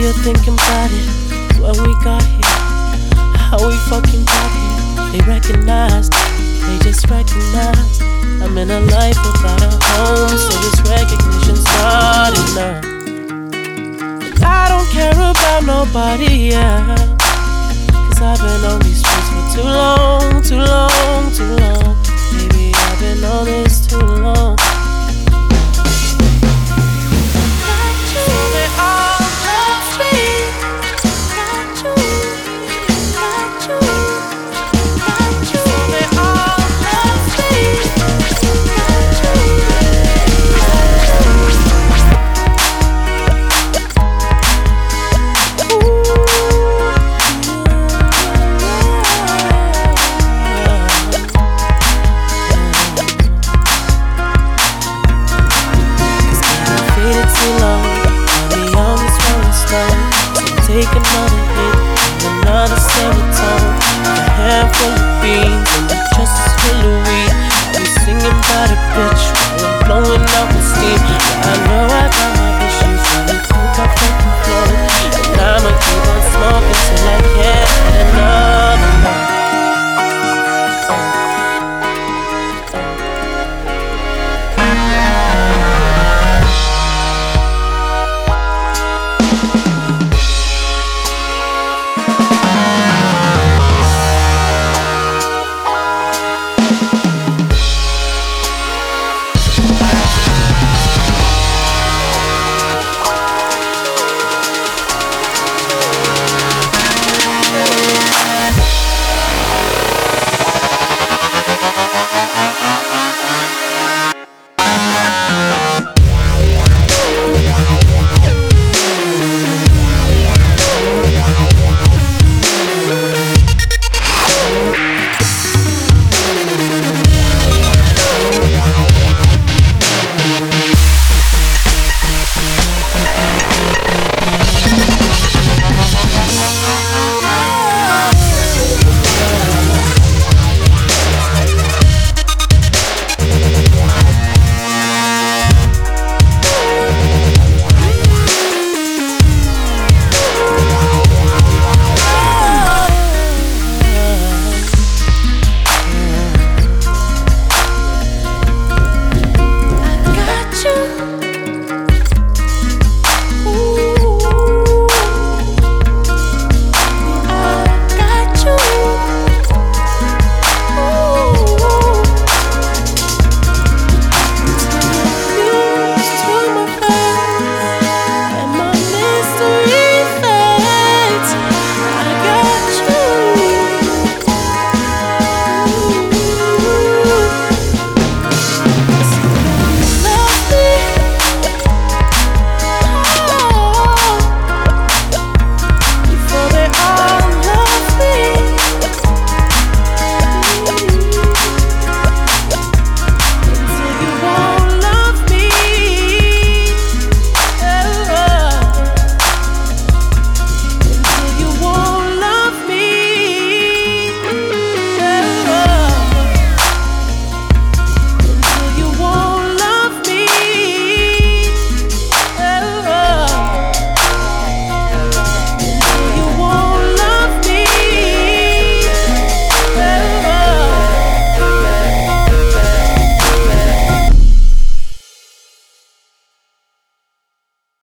you're thinking about it. When we got here, how we fucking got here. They recognized, they just recognized I'm in a life without a home, so this recognition's not enough. But I don't care about nobody else, cause I've been on these streets for too long, too long, too long. Baby, I've been on this too long. Take another